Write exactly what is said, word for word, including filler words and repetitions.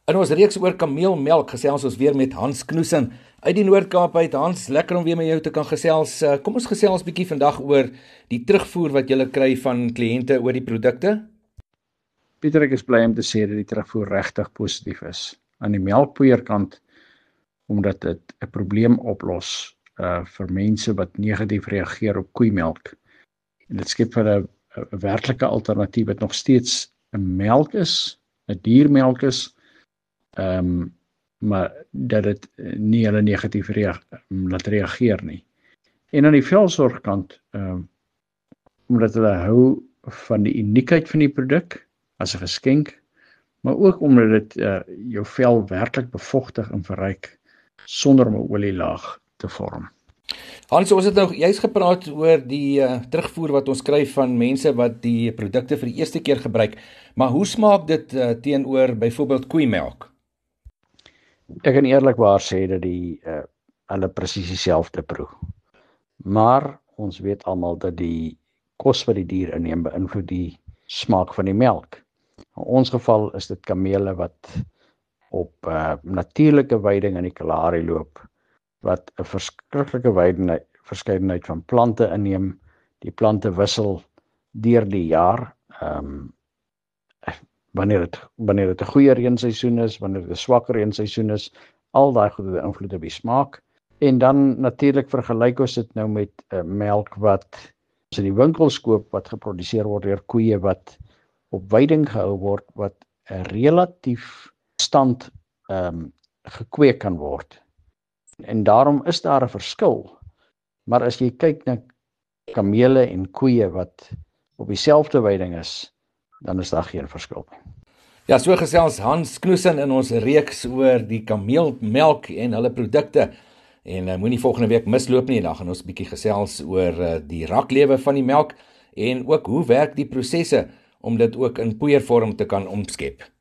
In ons reeks oor kameelmelk gesels ons weer met Hans Knoesen uit die Noord-Kaap uit. Hans, lekker om weer met jou te kan gesels. Uh, Kom ons gesels bietjie vandag oor die terugvoer wat jy kry van kliënte oor die produkte. Pieter, ek is bly om te sê dat die terugvoer regtig positief is. Aan die melkpoeierkant, omdat dit 'n probleem oplos uh, vir mense wat negatief reageer op koeimelk. En dit skep vir 'n 'n werklike alternatief wat nog steeds 'n melk is, 'n diermelk is, ehm um, maar dat dit nie hulle negatief reag, laat reageer nie. En aan die velsorgkant, ehm um, omdat hulle hou van die uniekheid van die produk as 'n geskenk, maar ook omdat dit uh, jou vel werklik bevochtig en verryk sonder om 'n olielaag te vorm. Hans, ons het nou juist gepraat oor die uh, terugvoer wat ons kry van mense wat die produkte vir die eerste keer gebruik, maar hoe smaak dit uh, teenoor byvoorbeeld koeimelk? Ek kan eerlikwaar sê dat die uh, hulle presies dieselfde proe. Maar ons weet almal dat die kos wat die dier inneem beïnvloed die smaak van die melk. In ons geval is dit kamele wat op uh, natuurlike weiding in die Kalahari loop, wat 'n verskriklike weidenheid, verskeidenheid van plante inneem. Die plante wissel deur die jaar, um, wanneer dit wanneer dit 'n goeie reenseisoen is, wanneer dit 'n swak reenseisoen is, al daai goed het 'n invloed op die smaak. En dan natuurlik vergelyk ons dit nou met uh, melk wat ons in die winkels koop, wat geproduseer word deur koeie wat op weiding gehou word, wat 'n relatief stand um, gekweek kan word. En daarom is daar 'n verskil. Maar as jy kyk na kamele en koeie wat op dieselfde weiding is, dan is daar geen verskil nie. Ja, so gesels Hans Knoesen in ons reeks oor die kameelmelk en hulle produkte. En uh, moenie volgende week misloop nie, dan gaan ons 'n bietjie gesels oor uh, die raklewe van die melk en ook hoe werk die prosesse om dit ook in poeiervorm te kan omskep.